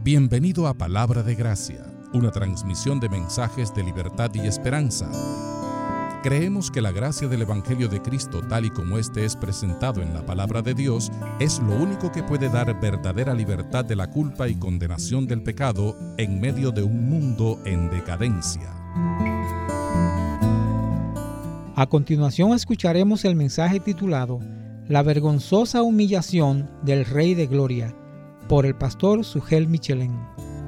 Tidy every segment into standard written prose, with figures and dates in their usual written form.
Bienvenido a Palabra de Gracia, una transmisión de mensajes de libertad y esperanza. Creemos que la gracia del Evangelio de Cristo, tal y como este es presentado en la Palabra de Dios, es lo único que puede dar verdadera libertad de la culpa y condenación del pecado en medio de un mundo en decadencia. A continuación escucharemos el mensaje titulado La vergonzosa humillación del Rey de Gloria, por el pastor Sugel Michelén.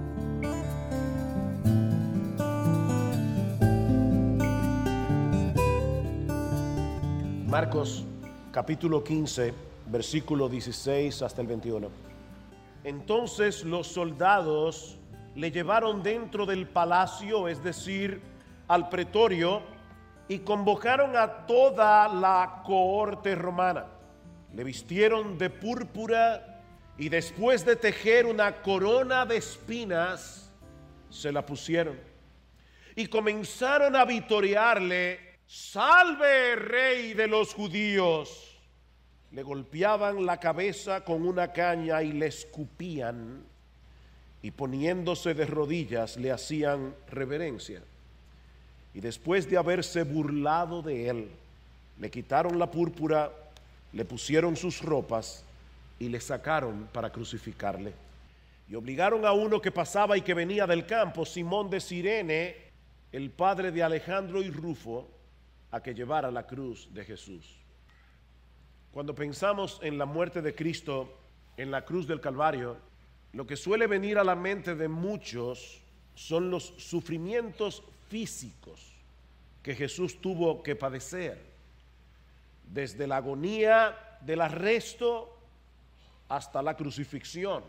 Marcos capítulo 15, versículo 16 hasta el 21. Entonces los soldados le llevaron dentro del palacio, es decir, al pretorio, y convocaron a toda la cohorte romana. Le vistieron de púrpura y después de tejer una corona de espinas, se la pusieron. Y comenzaron a vitorearle: ¡Salve, Rey de los judíos! Le golpeaban la cabeza con una caña y le escupían, y poniéndose de rodillas le hacían reverencia. Y después de haberse burlado de él, le quitaron la púrpura, le pusieron sus ropas y le sacaron para crucificarle. Y obligaron a uno que pasaba y que venía del campo, Simón de Cirene, el padre de Alejandro y Rufo, a que llevara la cruz de Jesús. Cuando pensamos en la muerte de Cristo en la cruz del Calvario, lo que suele venir a la mente de muchos son los sufrimientos físicos que Jesús tuvo que padecer, desde la agonía del arresto hasta la crucifixión.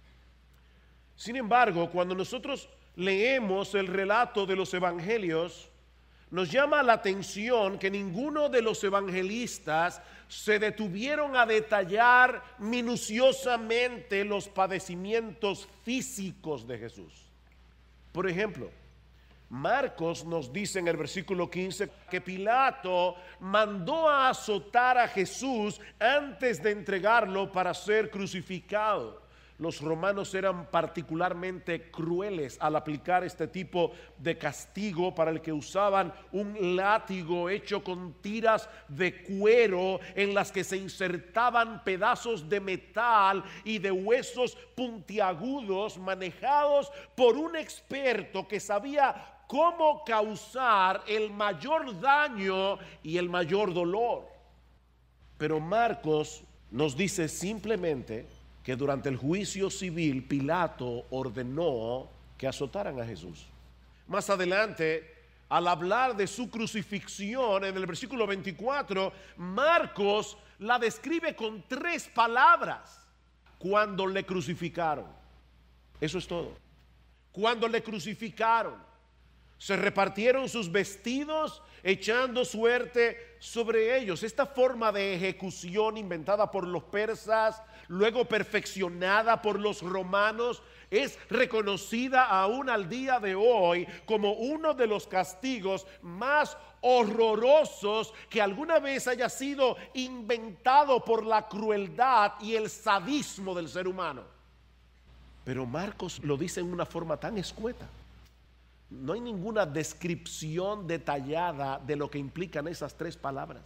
Sin embargo, cuando nosotros leemos el relato de los evangelios, nos llama la atención que ninguno de los evangelistas se detuvieron a detallar minuciosamente los padecimientos físicos de Jesús. Por ejemplo, Marcos nos dice en el versículo 15 que Pilato mandó a azotar a Jesús antes de entregarlo para ser crucificado. Los romanos eran particularmente crueles al aplicar este tipo de castigo, para el que usaban un látigo hecho con tiras de cuero en las que se insertaban pedazos de metal y de huesos puntiagudos manejados por un experto que sabía cómo causar el mayor daño y el mayor dolor. Pero Marcos nos dice simplemente que durante el juicio civil Pilato ordenó que azotaran a Jesús. Más adelante, al hablar de su crucifixión en el versículo 24, Marcos la describe con 3 palabras: cuando le crucificaron. Eso es todo. Cuando le crucificaron, se repartieron sus vestidos echando suerte sobre ellos. Esta forma de ejecución inventada por los persas, luego perfeccionada por los romanos, es reconocida aún al día de hoy como uno de los castigos más horrorosos que alguna vez haya sido inventado por la crueldad y el sadismo del ser humano. Pero Marcos lo dice en una forma tan escueta. No hay ninguna descripción detallada de lo que implican esas 3 palabras.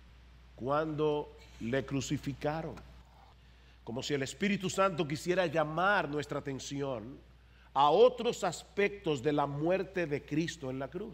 Cuando le crucificaron. Como si el Espíritu Santo quisiera llamar nuestra atención a otros aspectos de la muerte de Cristo en la cruz.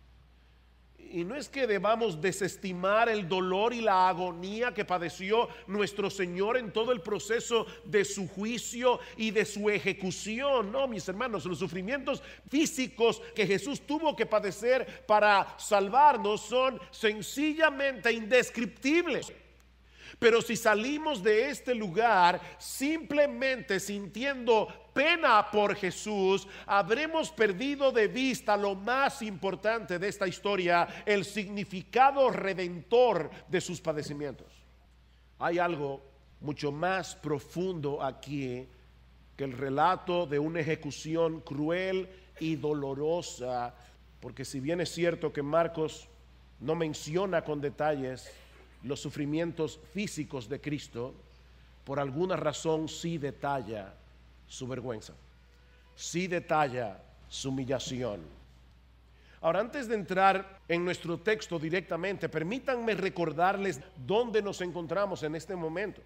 Y no es que debamos desestimar el dolor y la agonía que padeció nuestro Señor en todo el proceso de su juicio y de su ejecución. No, mis hermanos, los sufrimientos físicos que Jesús tuvo que padecer para salvarnos son sencillamente indescriptibles. Pero si salimos de este lugar simplemente sintiendo pena por Jesús, habremos perdido de vista lo más importante de esta historia: el significado redentor de sus padecimientos. Hay algo mucho más profundo aquí que el relato de una ejecución cruel y dolorosa, porque si bien es cierto que Marcos no menciona con detalles los sufrimientos físicos de Cristo, por alguna razón sí detalla su vergüenza. sí detalla su humillación. Ahora, antes de entrar en nuestro texto directamente, permítanme recordarles dónde nos encontramos en este momento.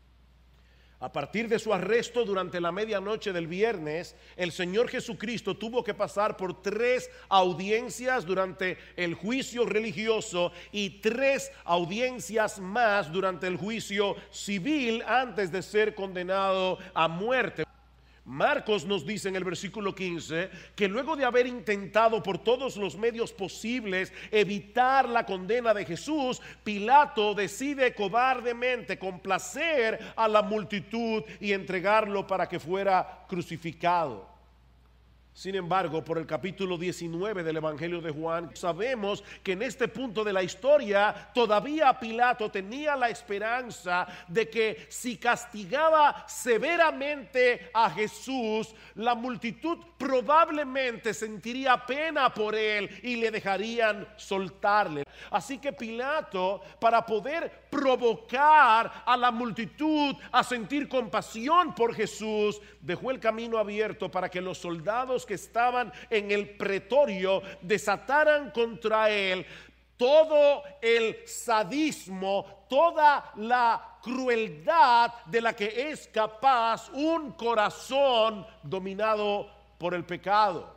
A partir de su arresto durante la medianoche del viernes, el Señor Jesucristo tuvo que pasar por 3 audiencias durante el juicio religioso y 3 audiencias más durante el juicio civil antes de ser condenado a muerte. Marcos nos dice en el versículo 15 que luego de haber intentado por todos los medios posibles evitar la condena de Jesús, Pilato decide cobardemente complacer a la multitud y entregarlo para que fuera crucificado. Sin embargo, por el capítulo 19 del Evangelio de Juan, sabemos que en este punto de la historia todavía Pilato tenía la esperanza de que si castigaba severamente a Jesús, la multitud probablemente sentiría pena por él y le dejarían soltarle. Así que Pilato, para poder provocar a la multitud a sentir compasión por Jesús, dejó el camino abierto para que los soldados que estaban en el pretorio desataran contra él todo el sadismo, toda la crueldad de la que es capaz un corazón dominado por el pecado.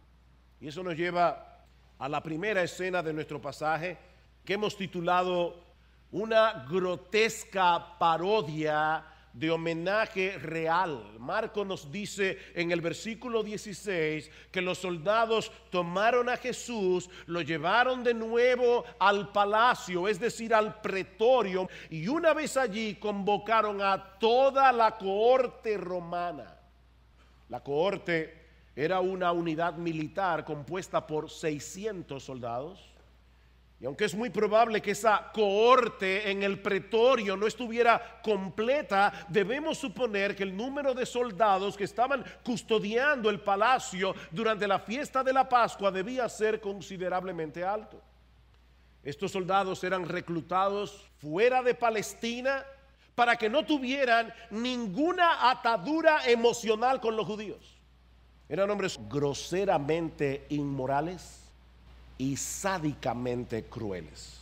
Y eso nos lleva a la primera escena de nuestro pasaje, que hemos titulado una grotesca parodia de homenaje real. Marcos nos dice en el versículo 16 que los soldados tomaron a Jesús, lo llevaron de nuevo al palacio, es decir, al pretorio, y una vez allí convocaron a toda la cohorte romana. La cohorte era una unidad militar compuesta por 600 soldados. Y aunque es muy probable que esa cohorte en el pretorio no estuviera completa, debemos suponer que el número de soldados que estaban custodiando el palacio durante la fiesta de la Pascua debía ser considerablemente alto. Estos soldados eran reclutados fuera de Palestina para que no tuvieran ninguna atadura emocional con los judíos. Eran hombres groseramente inmorales y sádicamente crueles.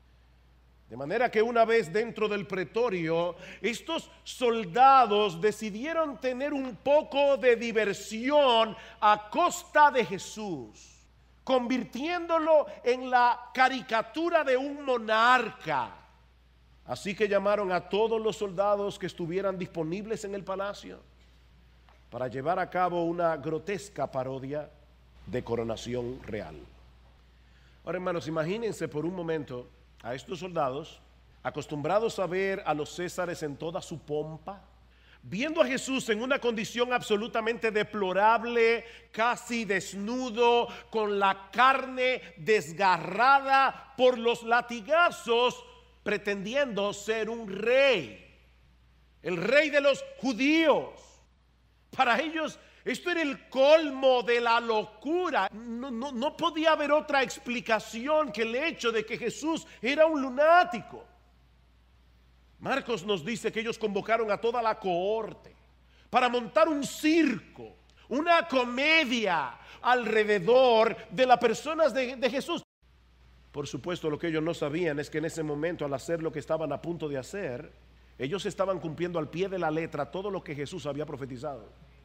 De manera que una vez dentro del pretorio, estos soldados decidieron tener un poco de diversión a costa de Jesús, convirtiéndolo en la caricatura de un monarca. Así que llamaron a todos los soldados que estuvieran disponibles en el palacio para llevar a cabo una grotesca parodia de coronación real. Ahora, hermanos, imagínense por un momento a estos soldados acostumbrados a ver a los césares en toda su pompa, viendo a Jesús en una condición absolutamente deplorable, casi desnudo, con la carne desgarrada por los latigazos, pretendiendo ser un rey, el rey de los judíos. Para ellos esto era el colmo de la locura. No podía haber otra explicación que el hecho de que Jesús era un lunático. Marcos nos dice que ellos convocaron a toda la cohorte para montar un circo, una comedia alrededor de las personas de Jesús. Por supuesto, lo que ellos no sabían es que en ese momento, al hacer lo que estaban a punto de hacer, ellos estaban cumpliendo al pie de la letra todo lo que Jesús había profetizado.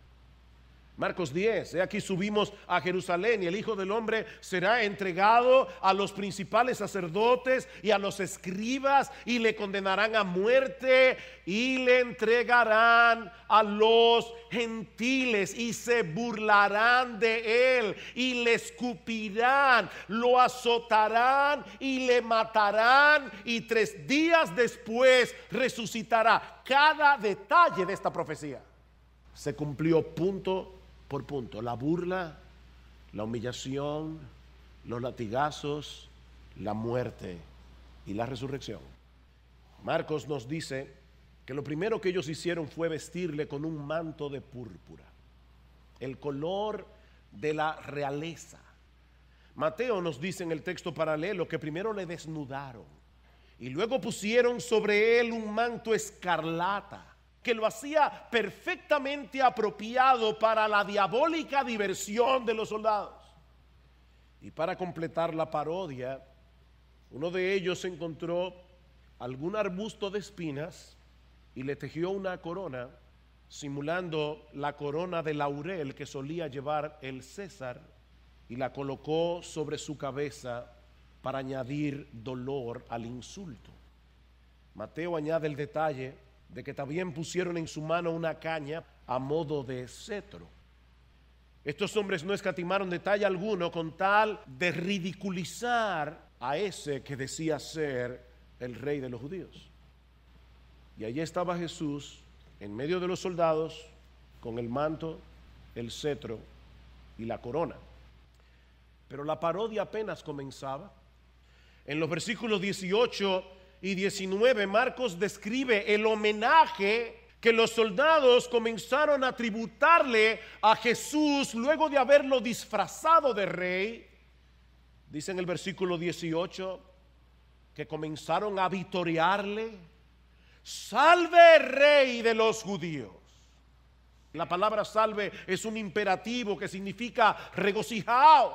Marcos 10, aquí subimos a Jerusalén y el Hijo del Hombre será entregado a los principales sacerdotes y a los escribas y le condenarán a muerte y le entregarán a los gentiles y se burlarán de él y le escupirán, lo azotarán y le matarán y 3 días después resucitará. Cada detalle de esta profecía se cumplió punto por punto. La burla, la humillación, los latigazos, la muerte y la resurrección. Marcos nos dice que lo primero que ellos hicieron fue vestirle con un manto de púrpura, el color de la realeza. Mateo nos dice en el texto paralelo que primero le desnudaron y luego pusieron sobre él un manto escarlata. que lo hacía perfectamente apropiado para la diabólica diversión de los soldados. Y para completar la parodia, uno de ellos encontró algún arbusto de espinas y le tejió una corona, simulando la corona de laurel que solía llevar el César, y la colocó sobre su cabeza para añadir dolor al insulto. Mateo añade el detalle de que también pusieron en su mano una caña a modo de cetro. Estos hombres no escatimaron detalle alguno con tal de ridiculizar a ese que decía ser el rey de los judíos. Y allí estaba Jesús en medio de los soldados con el manto, el cetro y la corona. Pero la parodia apenas comenzaba. En los versículos 18 y 19, Marcos describe el homenaje que los soldados comenzaron a tributarle a Jesús luego de haberlo disfrazado de rey. Dice en el versículo 18 que comenzaron a vitorearle: salve, rey de los judíos. La palabra salve es un imperativo que significa regocijaos.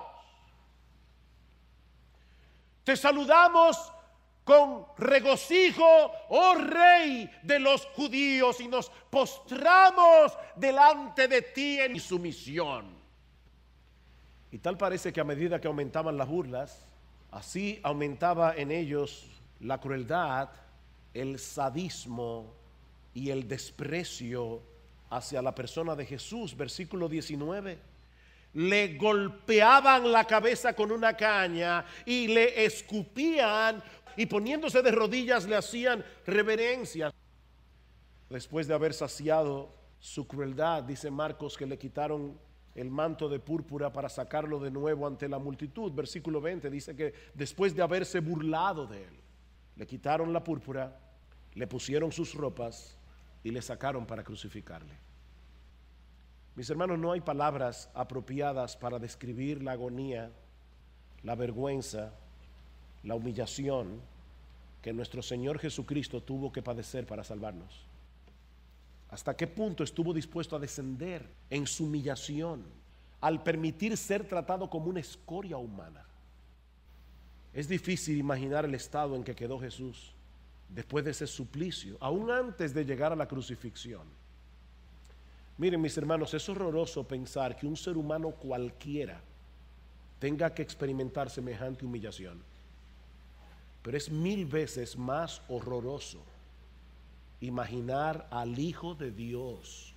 Te saludamos con regocijo, oh rey de los judíos, y nos postramos delante de ti en sumisión. Y tal parece que a medida que aumentaban las burlas, así aumentaba en ellos la crueldad, el sadismo y el desprecio hacia la persona de Jesús. Versículo 19. Le golpeaban la cabeza con una caña y le escupían, y poniéndose de rodillas le hacían reverencias. Después de haber saciado su crueldad, dice Marcos que le quitaron el manto de púrpura para sacarlo de nuevo ante la multitud. Versículo 20 dice que después de haberse burlado de él, le quitaron la púrpura, le pusieron sus ropas y le sacaron para crucificarle. Mis hermanos, no hay palabras apropiadas para describir la agonía, la vergüenza, la humillación que nuestro Señor Jesucristo tuvo que padecer para salvarnos. ¿Hasta qué punto estuvo dispuesto a descender en su humillación al permitir ser tratado como una escoria humana? Es difícil imaginar el estado en que quedó Jesús después de ese suplicio, aún antes de llegar a la crucifixión. Miren, mis hermanos, es horroroso pensar que un ser humano cualquiera tenga que experimentar semejante humillación. Pero es 1000 veces más horroroso imaginar al Hijo de Dios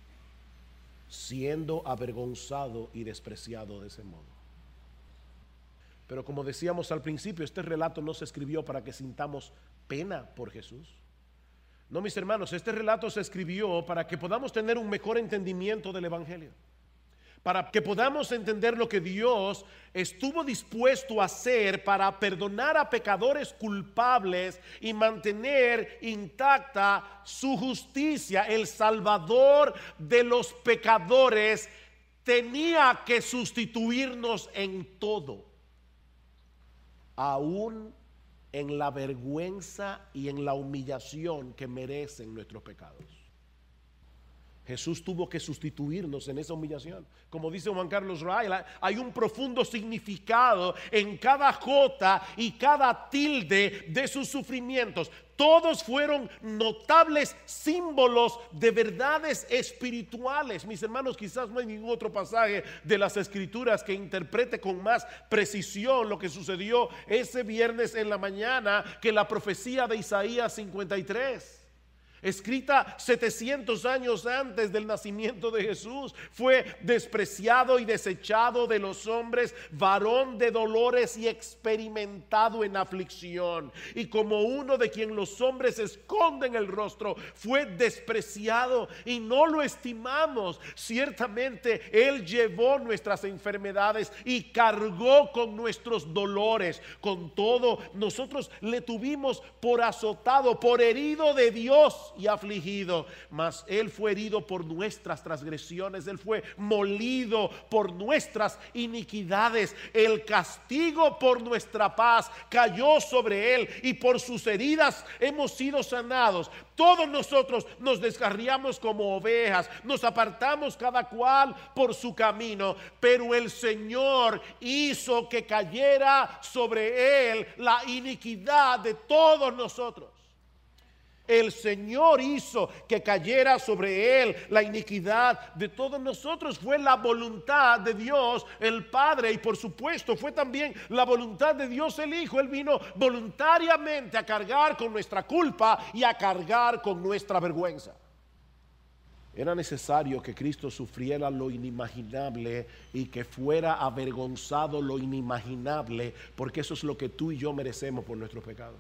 siendo avergonzado y despreciado de ese modo. Pero como decíamos al principio, este relato no se escribió para que sintamos pena por Jesús. No, mis hermanos, este relato se escribió para que podamos tener un mejor entendimiento del Evangelio, para que podamos entender lo que Dios estuvo dispuesto a hacer para perdonar a pecadores culpables y mantener intacta su justicia. El Salvador de los pecadores tenía que sustituirnos en todo, aún en la vergüenza y en la humillación que merecen nuestros pecados. Jesús tuvo que sustituirnos en esa humillación. Como dice Juan Carlos Ray, hay un profundo significado en cada jota y cada tilde de sus sufrimientos. Todos fueron notables símbolos de verdades espirituales. Mis hermanos, quizás no hay ningún otro pasaje de las Escrituras que interprete con más precisión lo que sucedió ese viernes en la mañana que la profecía de Isaías 53. Escrita 700 años antes del nacimiento de Jesús. Fue despreciado y desechado de los hombres, varón de dolores y experimentado en aflicción. Y como uno de quien los hombres esconden el rostro, fue despreciado y no lo estimamos. Ciertamente Él llevó nuestras enfermedades y cargó con nuestros dolores. Con todo, nosotros le tuvimos por azotado, por herido de Dios Dios y afligido, mas Él fue herido por nuestras transgresiones, Él fue molido por nuestras iniquidades. El castigo por nuestra paz cayó sobre Él, y por sus heridas hemos sido sanados. Todos nosotros nos descarriamos como ovejas, nos apartamos cada cual por su camino, pero el Señor hizo que cayera sobre Él la iniquidad de todos nosotros. El Señor hizo que cayera sobre Él la iniquidad de todos nosotros. Fue la voluntad de Dios el Padre, y por supuesto fue también la voluntad de Dios el Hijo. Él vino voluntariamente a cargar con nuestra culpa y a cargar con nuestra vergüenza. Era necesario que Cristo sufriera lo inimaginable y que fuera avergonzado lo inimaginable, porque eso es lo que tú y yo merecemos por nuestros pecados.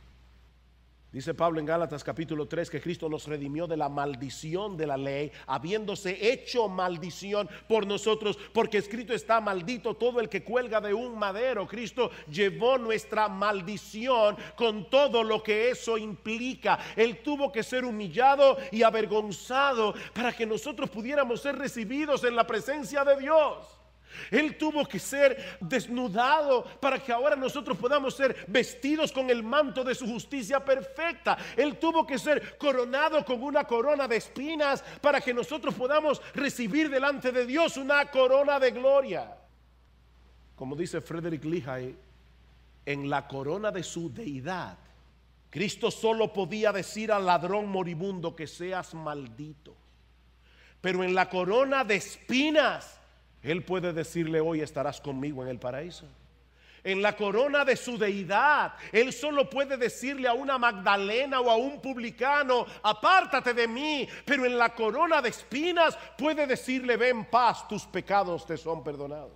Dice Pablo en Gálatas capítulo 3 que Cristo nos redimió de la maldición de la ley, habiéndose hecho maldición por nosotros, porque escrito está: maldito todo el que cuelga de un madero. Cristo llevó nuestra maldición con todo lo que eso implica. Él tuvo que ser humillado y avergonzado para que nosotros pudiéramos ser recibidos en la presencia de Dios. Él tuvo que ser desnudado para que ahora nosotros podamos ser vestidos con el manto de su justicia perfecta. Él tuvo que ser coronado con una corona de espinas para que nosotros podamos recibir delante de Dios una corona de gloria. Como dice Frederick Lehigh, en la corona de su deidad, Cristo solo podía decir al ladrón moribundo que seas maldito. Pero en la corona de espinas, Él puede decirle: hoy estarás conmigo en el paraíso. En la corona de su deidad, Él solo puede decirle a una Magdalena o a un publicano: apártate de mí. Pero en la corona de espinas puede decirle: ve en paz, tus pecados te son perdonados.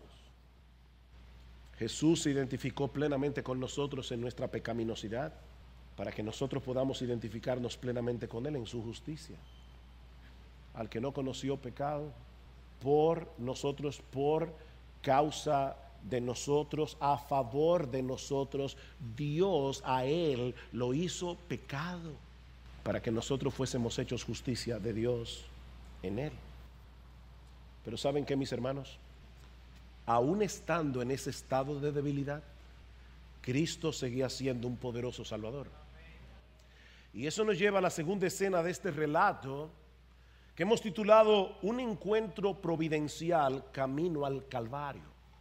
Jesús se identificó plenamente con nosotros en nuestra pecaminosidad, para que nosotros podamos identificarnos plenamente con Él en su justicia. Al que no conoció pecado, por nosotros, por causa de nosotros, a favor de nosotros, Dios a Él lo hizo pecado para que nosotros fuésemos hechos justicia de Dios en Él. Pero ¿saben qué, mis hermanos? Aún estando en ese estado de debilidad, Cristo seguía siendo un poderoso Salvador. Y eso nos lleva a la segunda escena de este relato, que hemos titulado Un encuentro providencial camino al Calvario.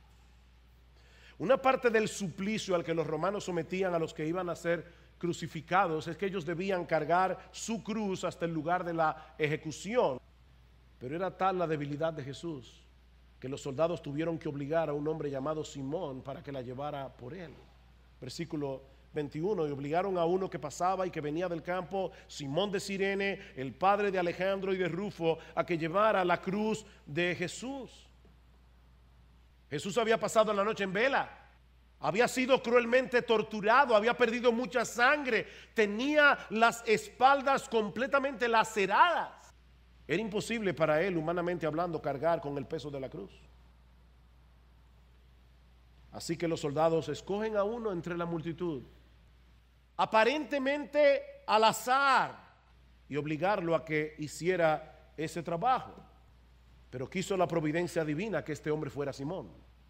Una parte del suplicio al que los romanos sometían a los que iban a ser crucificados es que ellos debían cargar su cruz hasta el lugar de la ejecución. Pero era tal la debilidad de Jesús que los soldados tuvieron que obligar a un hombre llamado Simón para que la llevara por él. Versículo 21, y obligaron a uno que pasaba y que venía del campo, Simón de Cirene, el padre de Alejandro y de Rufo, a que llevara la cruz de Jesús. Jesús había pasado la noche en vela, había sido cruelmente torturado, había perdido mucha sangre, tenía las espaldas completamente laceradas. Era imposible para él, humanamente hablando, cargar con el peso de la cruz. Así que los soldados escogen a uno entre la multitud, aparentemente al azar, y obligarlo a que hiciera ese trabajo. Pero quiso la providencia divina que este hombre fuera Simón.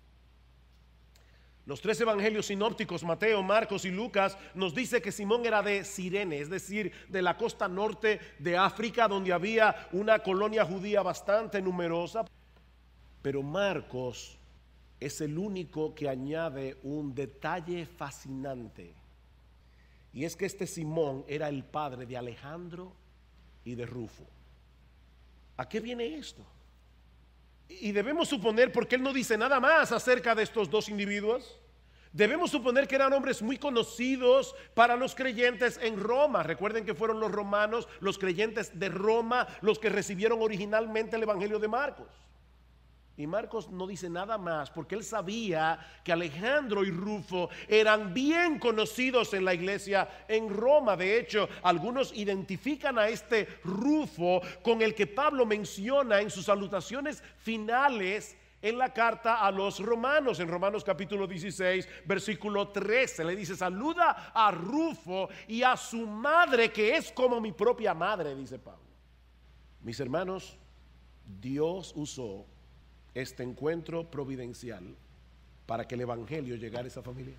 Los tres evangelios sinópticos, Mateo, Marcos y Lucas, nos dice que Simón era de Cirene, es decir, de la costa norte de África, donde había una colonia judía bastante numerosa. Pero Marcos es el único que añade un detalle fascinante, y es que este Simón era el padre de Alejandro y de Rufo. ¿A qué viene esto? Y debemos suponer, porque él no dice nada más acerca de estos dos individuos, debemos suponer que eran hombres muy conocidos para los creyentes en Roma. Recuerden que fueron los romanos, los creyentes de Roma, los que recibieron originalmente el evangelio de Marcos. Y Marcos no dice nada más porque él sabía que Alejandro y Rufo eran bien conocidos en la iglesia en Roma. De hecho, algunos identifican a este Rufo con el que Pablo menciona en sus salutaciones finales En la carta a los romanos, en Romanos capítulo 16, versículo 13, le dice: saluda a Rufo y a su madre, que es como mi propia madre, dice Pablo. Mis hermanos, Dios usó este encuentro providencial para que el evangelio llegara a esa familia.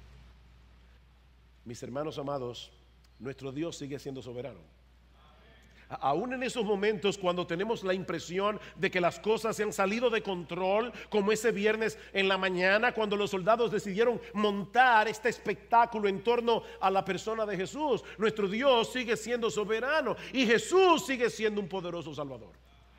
Mis hermanos amados, nuestro Dios sigue siendo soberano. Aún en esos momentos cuando tenemos la impresión de que las cosas se han salido de control, como ese viernes en la mañana cuando los soldados decidieron montar este espectáculo en torno a la persona de Jesús, nuestro Dios sigue siendo soberano y Jesús sigue siendo un poderoso Salvador.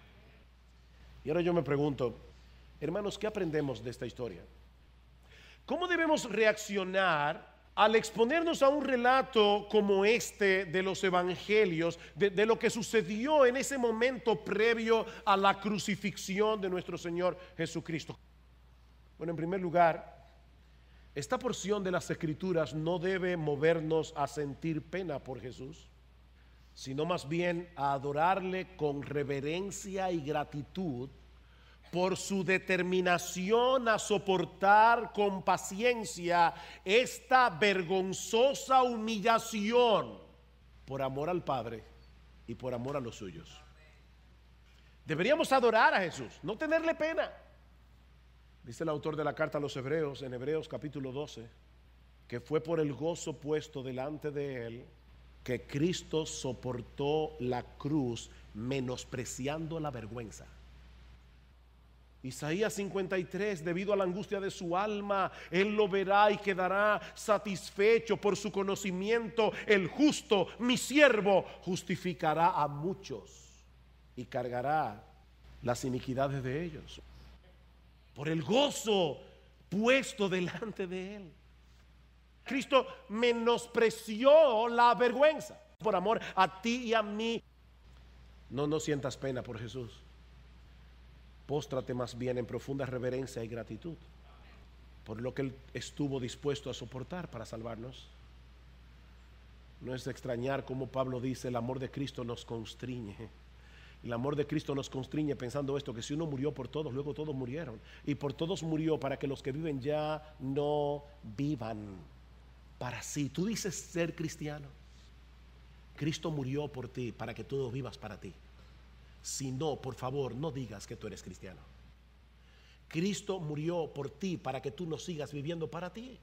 Y ahora yo me pregunto, hermanos, ¿qué aprendemos de esta historia? ¿Cómo debemos reaccionar al exponernos a un relato como este de los evangelios, de lo que sucedió en ese momento previo a la crucifixión de nuestro Señor Jesucristo? Bueno, en primer lugar, esta porción de las Escrituras no debe movernos a sentir pena por Jesús, sino más bien a adorarle con reverencia y gratitud por su determinación a soportar con paciencia esta vergonzosa humillación por amor al Padre y por amor a los suyos. Deberíamos adorar a Jesús, no tenerle pena. Dice el autor de la carta a los Hebreos, en Hebreos capítulo 12, que fue por el gozo puesto delante de él que Cristo soportó la cruz, menospreciando la vergüenza. Isaías 53, debido a la angustia de su alma, él lo verá y quedará satisfecho por su conocimiento. El justo, mi siervo, justificará a muchos y cargará las iniquidades de ellos. Por el gozo puesto delante de él, Cristo menospreció la vergüenza por amor a ti y a mí. No sientas pena por Jesús. Póstrate más bien en profunda reverencia y gratitud por lo que Él estuvo dispuesto a soportar para salvarnos. No es de extrañar como Pablo dice: el amor de Cristo nos constriñe. El amor de Cristo nos constriñe pensando esto, que si uno murió por todos, luego todos murieron. Y por todos murió para que los que viven ya no vivan para sí. Tú dices ser cristiano. Cristo murió por ti para que tú vivas para ti. Si no, por favor, no digas que tú eres cristiano. Cristo murió por ti para que tú no sigas viviendo para ti.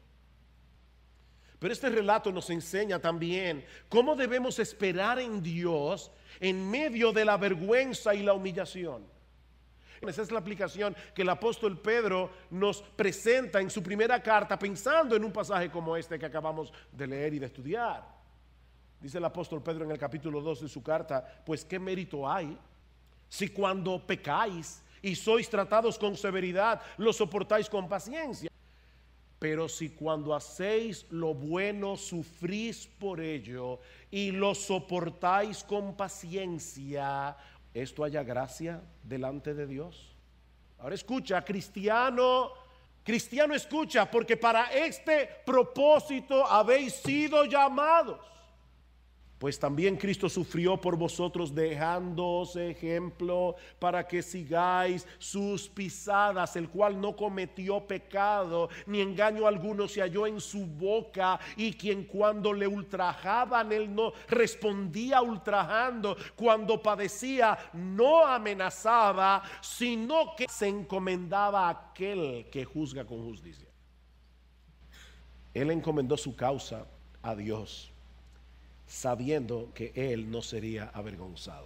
Pero este relato nos enseña también cómo debemos esperar en Dios en medio de la vergüenza y la humillación. Esa es la aplicación que el apóstol Pedro nos presenta en su primera carta, pensando en un pasaje como este que acabamos de leer y de estudiar. Dice el apóstol Pedro en el capítulo 2 de su carta: pues qué mérito hay si cuando pecáis y sois tratados con severidad, lo soportáis con paciencia. Pero si cuando hacéis lo bueno sufrís por ello y lo soportáis con paciencia, ¿esto haya gracia delante de Dios? Ahora escucha, cristiano, escucha, porque para este propósito habéis sido llamados. Pues también Cristo sufrió por vosotros, dejándoos ejemplo para que sigáis sus pisadas, el cual no cometió pecado, ni engaño alguno se halló en su boca, y quien cuando le ultrajaban, él no respondía ultrajando, cuando padecía no amenazaba, sino que se encomendaba a aquel que juzga con justicia. Él encomendó su causa a Dios, sabiendo que él no sería avergonzado.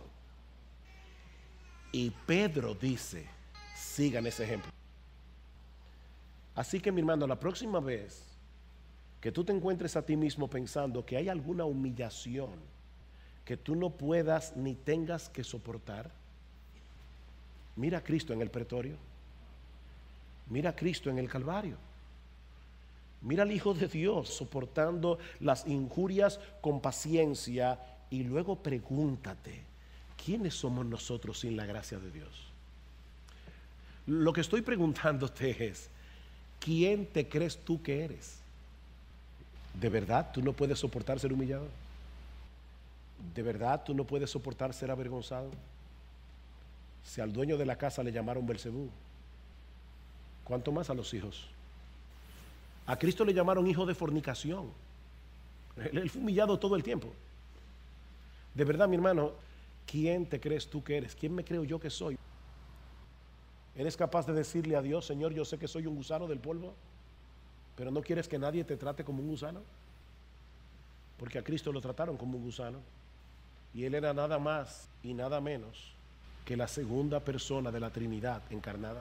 Y Pedro dice: sigan ese ejemplo. Así que, mi hermano, la próxima vez que tú te encuentres a ti mismo pensando que hay alguna humillación que tú no puedas ni tengas que soportar, mira a Cristo en el pretorio, mira a Cristo en el Calvario. Mira al Hijo de Dios soportando las injurias con paciencia, y luego pregúntate: ¿quiénes somos nosotros sin la gracia de Dios? Lo que estoy preguntándote es: ¿quién te crees tú que eres? ¿De verdad tú no puedes soportar ser humillado? ¿De verdad tú no puedes soportar ser avergonzado? Si al dueño de la casa le llamaron Belcebú, ¿Cuánto más a los hijos? A Cristo le llamaron hijo de fornicación. Él fue humillado todo el tiempo. De verdad, mi hermano, ¿quién te crees tú que eres? ¿Quién me creo yo que soy? ¿Eres capaz de decirle a Dios, Señor, yo sé que soy un gusano del polvo, pero no quieres que nadie te trate como un gusano? Porque a Cristo lo trataron como un gusano. Y Él era nada más y nada menos que la segunda persona de la Trinidad encarnada.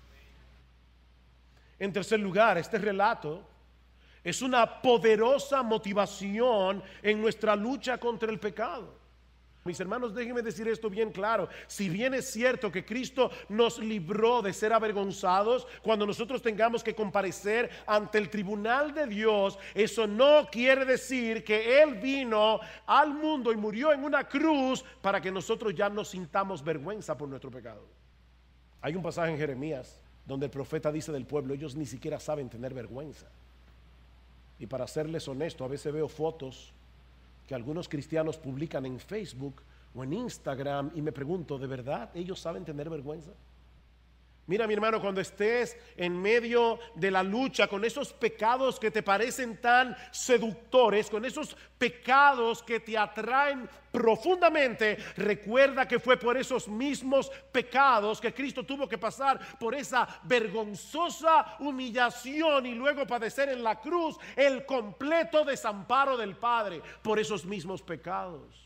En tercer lugar, este relato es una poderosa motivación en nuestra lucha contra el pecado. Mis hermanos, déjenme decir esto bien claro. Si bien es cierto que Cristo nos libró de ser avergonzados cuando nosotros tengamos que comparecer ante el tribunal de Dios, eso no quiere decir que Él vino al mundo y murió en una cruz para que nosotros ya no sintamos vergüenza por nuestro pecado. Hay un pasaje en Jeremías donde el profeta dice del pueblo, ellos ni siquiera saben tener vergüenza. Y para serles honesto, a veces veo fotos que algunos cristianos publican en Facebook o en Instagram y me pregunto, ¿de verdad ellos saben tener vergüenza? Mira, mi hermano, cuando estés en medio de la lucha con esos pecados que te parecen tan seductores, con esos pecados que te atraen profundamente, recuerda que fue por esos mismos pecados que Cristo tuvo que pasar por esa vergonzosa humillación y luego padecer en la cruz el completo desamparo del Padre por esos mismos pecados.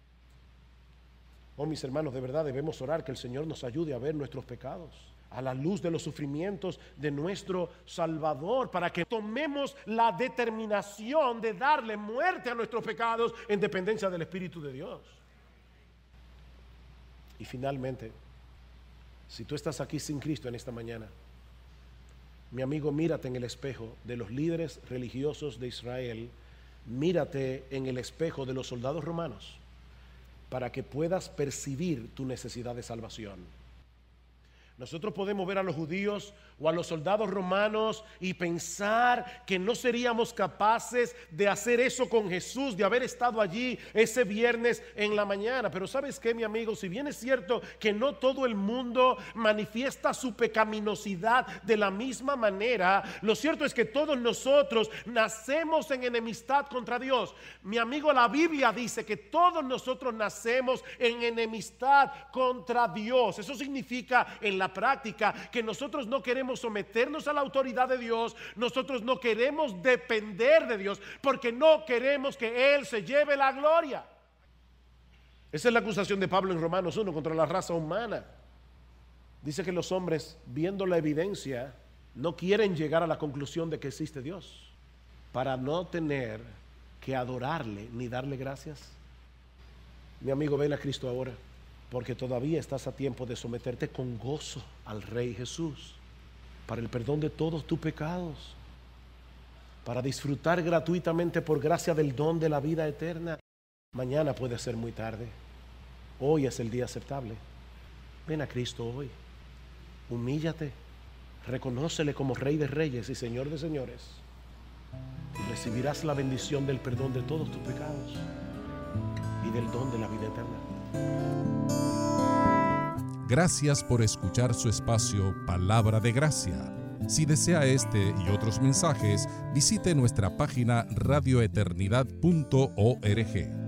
Oh, mis hermanos, de verdad debemos orar que el Señor nos ayude a ver nuestros pecados a la luz de los sufrimientos de nuestro Salvador, para que tomemos la determinación de darle muerte a nuestros pecados en dependencia del Espíritu de Dios. Y finalmente, si tú estás aquí sin Cristo en esta mañana, mi amigo, mírate en el espejo de los líderes religiosos de Israel, mírate en el espejo de los soldados romanos, para que puedas percibir tu necesidad de salvación. Nosotros podemos ver a los judíos o a los soldados romanos y pensar que no seríamos capaces de hacer eso con Jesús, de haber estado allí ese viernes en la mañana. Pero ¿sabes qué, mi amigo? Si bien es cierto que no todo el mundo manifiesta su pecaminosidad de la misma manera, lo cierto es que todos nosotros nacemos en enemistad contra Dios. Mi amigo, la Biblia dice que todos nosotros nacemos en enemistad contra Dios. Eso significa en la práctica que nosotros no queremos someternos a la autoridad de Dios, nosotros no queremos depender de Dios porque no queremos que Él se lleve la gloria. Esa es la acusación de Pablo en Romanos 1 contra la raza humana. Dice que los hombres, viendo la evidencia, no quieren llegar a la conclusión de que existe Dios para no tener que adorarle ni darle gracias. Mi amigo, ven a Cristo ahora, porque todavía estás a tiempo de someterte con gozo al Rey Jesús para el perdón de todos tus pecados, para disfrutar gratuitamente por gracia del don de la vida eterna. Mañana puede ser muy tarde. Hoy es el día aceptable. Ven a Cristo hoy. Humíllate. Reconócele como Rey de Reyes y Señor de Señores. Y recibirás la bendición del perdón de todos tus pecados y del don de la vida eterna. Gracias por escuchar su espacio Palabra de Gracia. Si desea este y otros mensajes, visite nuestra página radioeternidad.org.